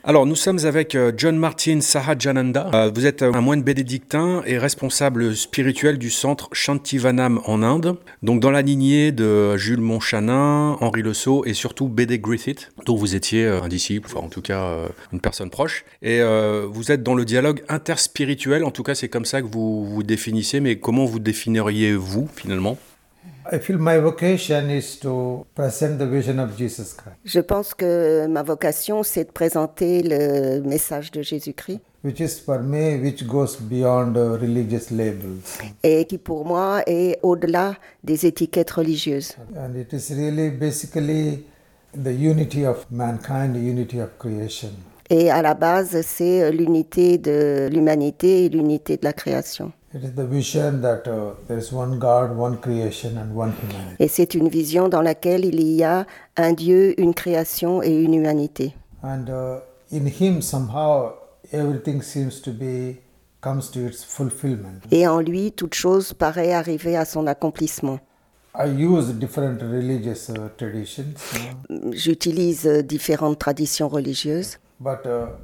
Alors, nous sommes avec John Martin Sahajananda. Vous êtes un moine bénédictin et responsable spirituel du centre Shantivanam en Inde. Donc, dans la lignée de Jules Montchanin, Henri Le Sceau et surtout B.D. Griffith, dont vous étiez un disciple, enfin en tout cas une personne proche. Et vous êtes dans le dialogue interspirituel, en tout cas c'est comme ça que vous vous définissez, mais comment vous définiriez-vous finalement ? I feel my vocation is to present the vision of Jesus Christ, Je pense que ma vocation, c'est de présenter le message de Jésus-Christ which is for me, which goes beyond religious labels. et qui pour moi est au-delà des étiquettes religieuses. And it is really basically the unity of mankind, the unity of creation. Et à la base, c'est l'unité de l'humanité et l'unité de la création. It is the vision that there is one God, one creation and one humanity. Et c'est une vision dans laquelle il y a un Dieu, une création et une humanité. And in Him somehow everything seems to be comes to its fulfillment. Et en lui, toute chose paraît arriver à son accomplissement. I use different religious traditions, J'utilise différentes traditions religieuses. but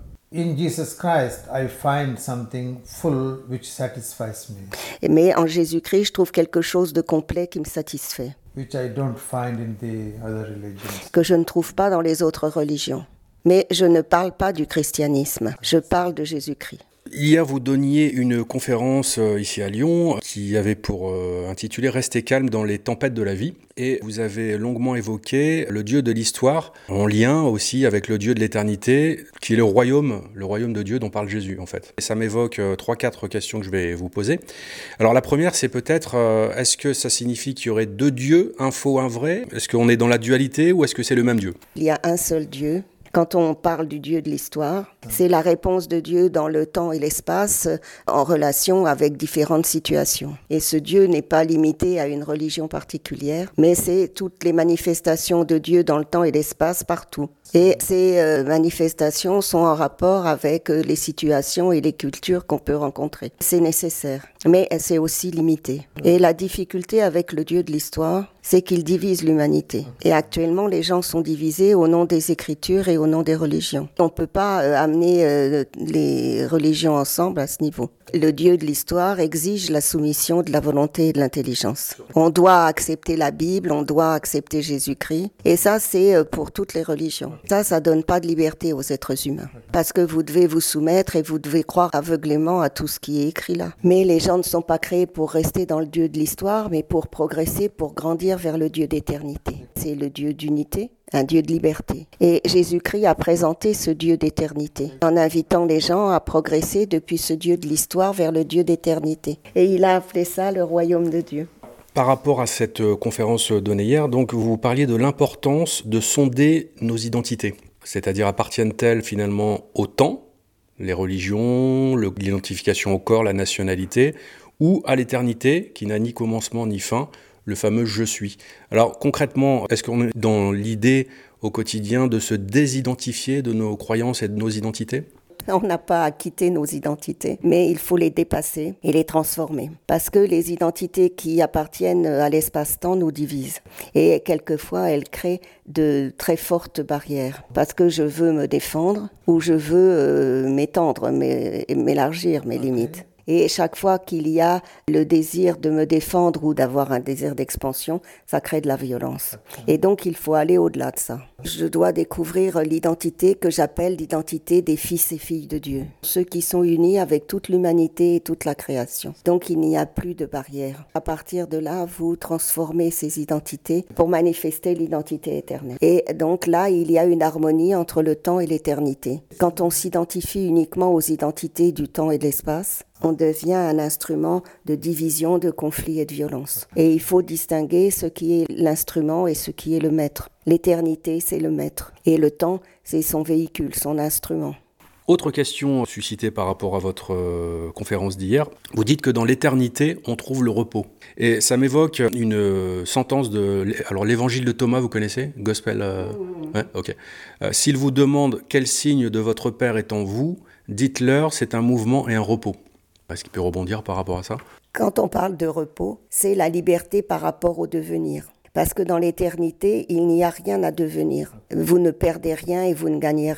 in Jesus Christ, I find something full which satisfies me, Mais en Jésus-Christ, je trouve quelque chose de complet qui me satisfait, which I don't find in the other religions. que je ne trouve pas dans les autres religions. Mais je ne parle pas du christianisme, je parle de Jésus-Christ. Hier, vous donniez une conférence ici à Lyon qui avait pour intitulé « Rester calme dans les tempêtes de la vie ». Et vous avez longuement évoqué le Dieu de l'histoire, en lien aussi avec le Dieu de l'éternité, qui est le royaume de Dieu dont parle Jésus en fait. Et ça m'évoque 3-4 questions que je vais vous poser. Alors la première, c'est peut-être, est-ce que ça signifie qu'il y aurait deux dieux, un faux, un vrai ? Est-ce qu'on est dans la dualité ou est-ce que c'est le même Dieu ? Il y a un seul Dieu. Quand on parle du Dieu de l'histoire, c'est la réponse de Dieu dans le temps et l'espace en relation avec différentes situations. Et ce Dieu n'est pas limité à une religion particulière, mais c'est toutes les manifestations de Dieu dans le temps et l'espace partout. Et ces manifestations sont en rapport avec les situations et les cultures qu'on peut rencontrer. C'est nécessaire, mais c'est aussi limité. Et la difficulté avec le Dieu de l'histoire, c'est qu'il divise l'humanité. Et actuellement, les gens sont divisés au nom des Écritures et au nom des religions. On ne peut pas amener les religions ensemble à ce niveau. Le Dieu de l'histoire exige la soumission de la volonté et de l'intelligence. On doit accepter la Bible, on doit accepter Jésus-Christ. Et ça, c'est pour toutes les religions. Ça donne pas de liberté aux êtres humains. Parce que vous devez vous soumettre et vous devez croire aveuglément à tout ce qui est écrit là. Mais les gens ne sont pas créés pour rester dans le Dieu de l'histoire, mais pour progresser, pour grandir vers le Dieu d'éternité. C'est le Dieu d'unité, un Dieu de liberté. Et Jésus-Christ a présenté ce Dieu d'éternité, en invitant les gens à progresser depuis ce Dieu de l'histoire vers le Dieu d'éternité. Et il a appelé ça le royaume de Dieu. Par rapport à cette conférence donnée hier, donc vous parliez de l'importance de sonder nos identités, c'est-à-dire appartiennent-elles finalement au temps, les religions, l'identification au corps, la nationalité, ou à l'éternité qui n'a ni commencement ni fin, le fameux « je suis ». Alors concrètement, est-ce qu'on est dans l'idée au quotidien de se désidentifier de nos croyances et de nos identités ? On n'a pas à quitter nos identités, mais il faut les dépasser et les transformer. Parce que les identités qui appartiennent à l'espace-temps nous divisent. Et quelquefois, elles créent de très fortes barrières. Parce que je veux me défendre ou je veux m'étendre, m'élargir mes limites. Et chaque fois qu'il y a le désir de me défendre ou d'avoir un désir d'expansion, ça crée de la violence. Et donc, il faut aller au-delà de ça. Je dois découvrir l'identité que j'appelle l'identité des fils et filles de Dieu. Ceux qui sont unis avec toute l'humanité et toute la création. Donc, il n'y a plus de barrières. À partir de là, vous transformez ces identités pour manifester l'identité éternelle. Et donc là, il y a une harmonie entre le temps et l'éternité. Quand on s'identifie uniquement aux identités du temps et de l'espace, on devient un instrument de division, de conflit et de violence. Et il faut distinguer ce qui est l'instrument et ce qui est le maître. L'éternité, c'est le maître. Et le temps, c'est son véhicule, son instrument. Autre question suscitée par rapport à votre conférence d'hier. Vous dites que dans l'éternité, on trouve le repos. Et ça m'évoque une sentence de... Alors, l'évangile de Thomas, vous connaissez ? Gospel ouais, ok. S'il vous demande quel signe de votre Père est en vous, dites-leur, c'est un mouvement et un repos. Est-ce qu'il peut rebondir par rapport à ça ? Quand on parle de repos, c'est la liberté par rapport au devenir. Parce que dans l'éternité, il n'y a rien à devenir. Vous ne perdez rien et vous ne gagnez rien.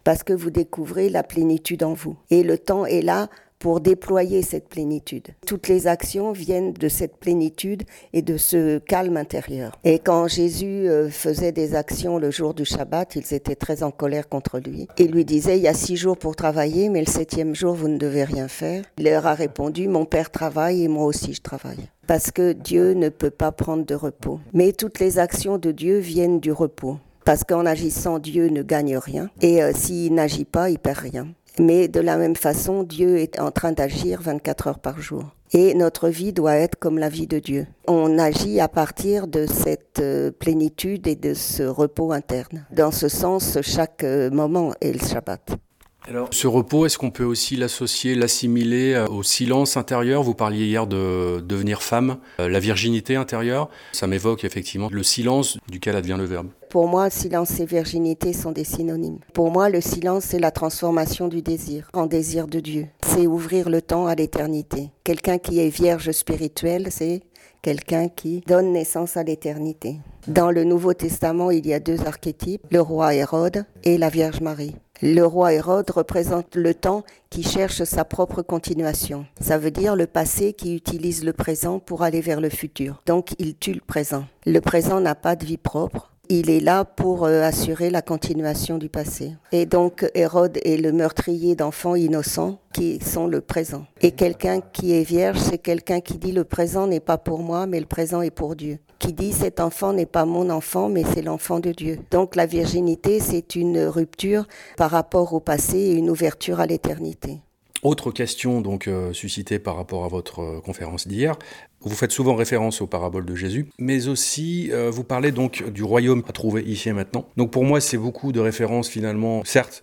parce que vous découvrez la plénitude en vous. Et le temps est là pour déployer cette plénitude. Toutes les actions viennent de cette plénitude et de ce calme intérieur. Et quand Jésus faisait des actions le jour du Shabbat, ils étaient très en colère contre lui. Il lui disait, il y a 6 jours pour travailler, mais le 7e jour, vous ne devez rien faire. Il leur a répondu, mon Père travaille et moi aussi je travaille. Parce que Dieu ne peut pas prendre de repos. Mais toutes les actions de Dieu viennent du repos. Parce qu'en agissant, Dieu ne gagne rien. Et s'il n'agit pas, il perd rien. Mais de la même façon, Dieu est en train d'agir 24 heures par jour. Et notre vie doit être comme la vie de Dieu. On agit à partir de cette plénitude et de ce repos interne. Dans ce sens, chaque moment est le Shabbat. Alors, ce repos, est-ce qu'on peut aussi l'associer, l'assimiler au silence intérieur ? Vous parliez hier de devenir femme, la virginité intérieure. Ça m'évoque effectivement le silence duquel advient le verbe. Pour moi, silence et virginité sont des synonymes. Pour moi, le silence, c'est la transformation du désir en désir de Dieu. C'est ouvrir le temps à l'éternité. Quelqu'un qui est vierge spirituelle, c'est quelqu'un qui donne naissance à l'éternité. Dans le Nouveau Testament, il y a 2 archétypes, le roi Hérode et la Vierge Marie. Le roi Hérode représente le temps qui cherche sa propre continuation. Ça veut dire le passé qui utilise le présent pour aller vers le futur. Donc il tue le présent. Le présent n'a pas de vie propre. Il est là pour assurer la continuation du passé. Et donc Hérode est le meurtrier d'enfants innocents qui sont le présent. Et quelqu'un qui est vierge, c'est quelqu'un qui dit le présent n'est pas pour moi, mais le présent est pour Dieu. Qui dit cet enfant n'est pas mon enfant, mais c'est l'enfant de Dieu. Donc la virginité, c'est une rupture par rapport au passé et une ouverture à l'éternité. Autre question donc suscitée par rapport à votre conférence d'hier. Vous faites souvent référence aux paraboles de Jésus, mais aussi vous parlez donc du royaume à trouver ici et maintenant. Donc pour moi, c'est beaucoup de références finalement, certes,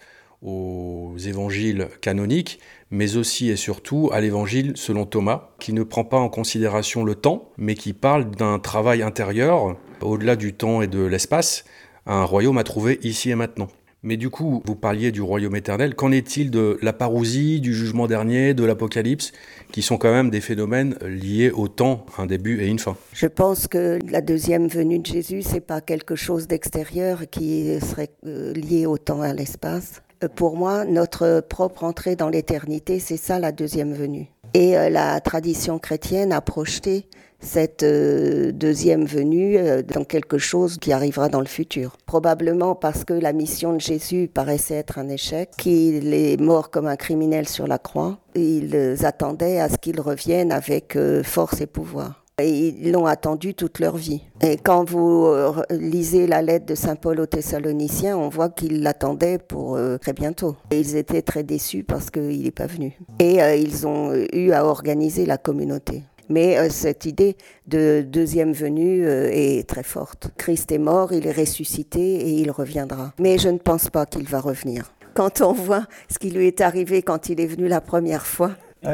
aux évangiles canoniques, mais aussi et surtout à l'évangile selon Thomas, qui ne prend pas en considération le temps, mais qui parle d'un travail intérieur, au-delà du temps et de l'espace, un royaume à trouver ici et maintenant. Mais du coup, vous parliez du royaume éternel. Qu'en est-il de la parousie, du jugement dernier, de l'Apocalypse, qui sont quand même des phénomènes liés au temps, un début et une fin? Je pense que la deuxième venue de Jésus, c'est pas quelque chose d'extérieur qui serait lié au temps et à l'espace. Pour moi, notre propre entrée dans l'éternité, c'est ça la deuxième venue. Et la tradition chrétienne a projeté cette deuxième venue dans quelque chose qui arrivera dans le futur. Probablement parce que la mission de Jésus paraissait être un échec, qu'il est mort comme un criminel sur la croix. Ils attendaient à ce qu'il revienne avec force et pouvoir. Et ils l'ont attendu toute leur vie. Et quand vous lisez la lettre de Saint Paul aux Thessaloniciens, on voit qu'ils l'attendaient pour très bientôt. Et ils étaient très déçus parce qu'il n'est pas venu. Et ils ont eu à organiser la communauté. Mais cette idée de deuxième venue est très forte. Christ est mort, il est ressuscité et il reviendra. Mais je ne pense pas qu'il va revenir. Quand on voit ce qui lui est arrivé quand il est venu la première fois,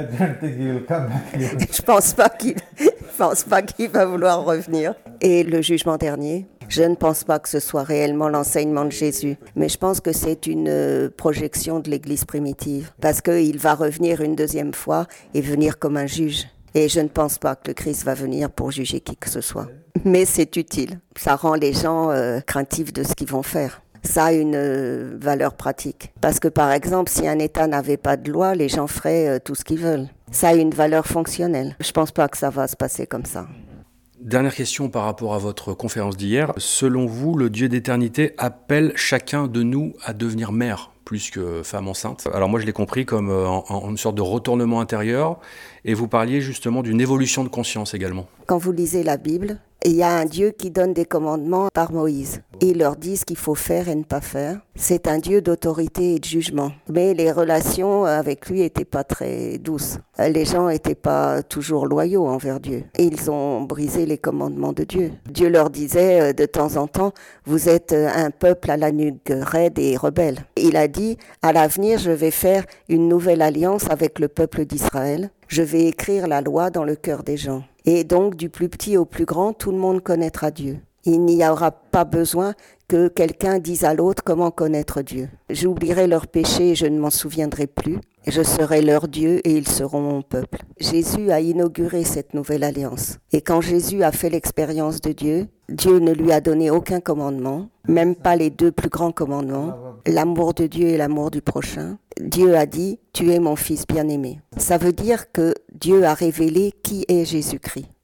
je pense pas qu'il va vouloir revenir. Et le jugement dernier, je ne pense pas que ce soit réellement l'enseignement de Jésus, mais je pense que c'est une projection de l'Église primitive, parce qu'il va revenir une deuxième fois et venir comme un juge. Et je ne pense pas que le Christ va venir pour juger qui que ce soit. Mais c'est utile. Ça rend les gens craintifs de ce qu'ils vont faire. Ça a une valeur pratique. Parce que par exemple, si un État n'avait pas de loi, les gens feraient tout ce qu'ils veulent. Ça a une valeur fonctionnelle. Je ne pense pas que ça va se passer comme ça. Dernière question par rapport à votre conférence d'hier. Selon vous, le Dieu d'éternité appelle chacun de nous à devenir mère plus que femme enceinte. Alors moi, je l'ai compris comme une sorte de retournement intérieur. Et vous parliez justement d'une évolution de conscience également. Quand vous lisez la Bible, il y a un Dieu qui donne des commandements par Moïse. Il leur dit ce qu'il faut faire et ne pas faire. C'est un Dieu d'autorité et de jugement. Mais les relations avec lui n'étaient pas très douces. Les gens n'étaient pas toujours loyaux envers Dieu. Ils ont brisé les commandements de Dieu. Dieu leur disait de temps en temps, vous êtes un peuple à la nuque raide et rebelle. Il a dit, à l'avenir, je vais faire une nouvelle alliance avec le peuple d'Israël. Je vais écrire la loi dans le cœur des gens. Et donc, du plus petit au plus grand, tout le monde connaîtra Dieu. Il n'y aura pas besoin que quelqu'un dise à l'autre comment connaître Dieu. J'oublierai leurs péchés et je ne m'en souviendrai plus. Je serai leur Dieu et ils seront mon peuple. Jésus a inauguré cette nouvelle alliance. Et quand Jésus a fait l'expérience de Dieu, Dieu ne lui a donné aucun commandement, même pas les 2 plus grands commandements, l'amour de Dieu et l'amour du prochain. Dieu a dit, tu es mon fils bien-aimé. Ça veut dire que Dieu a révélé qui est Jésus-Christ.